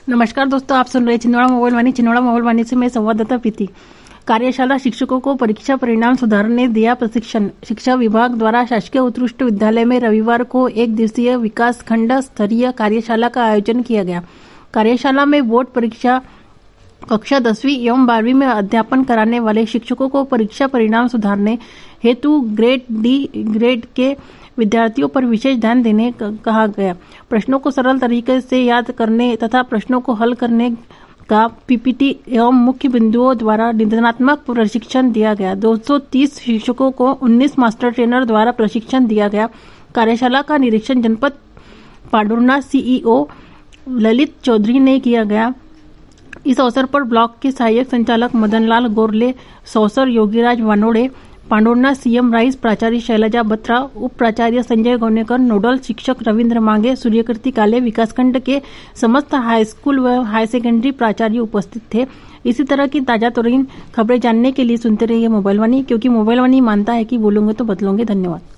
नमस्कार दोस्तों, आप सुन रहे छिंदवाड़ा मोबाइल वाणी। छिंदवाड़ा मोबाइल वाणी से मैं संवाददाता प्रीति। कार्यशाला शिक्षकों को परीक्षा परिणाम सुधारने दिया प्रशिक्षण। शिक्षा विभाग द्वारा शासकीय उत्कृष्ट विद्यालय में रविवार को एक दिवसीय विकास खंड स्तरीय कार्यशाला का आयोजन किया गया। कार्यशाला में बोर्ड परीक्षा कक्षा 10वीं एवं 12वीं में अध्यापन कराने वाले शिक्षकों को परीक्षा परिणाम सुधारने हेतु ग्रेड डी ग्रेड के विद्यार्थियों पर विशेष ध्यान देने कहा गया। प्रश्नों को सरल तरीके से याद करने तथा प्रश्नों को हल करने का पीपीटी एवं मुख्य बिंदुओं द्वारा निदानात्मक प्रशिक्षण दिया गया। 230 शिक्षकों को 19 मास्टर ट्रेनर द्वारा प्रशिक्षण दिया गया। कार्यशाला का निरीक्षण जनपद पांडुरना सीईओ ललित चौधरी ने किया गया। इस अवसर पर ब्लॉक के सहायक संचालक मदनलाल गोरले, सौसर योगीराज वानोड़े, पांडुरना सीएम राइस प्राचार्य शैलजा बत्रा, उप प्राचार्य संजय गौनेकर, नोडल शिक्षक रविंद्र मांगे, सूर्यकृति काले, विकासखंड के समस्त हाई स्कूल व हाई सेकेंडरी प्राचार्य उपस्थित थे। इसी तरह की ताजा तरीन खबरें जानने के लिए सुनते रहिए मोबाइल वाणी, क्योंकि मोबाइल वाणी मानता है कि बोलोगे तो बदलोगे। धन्यवाद।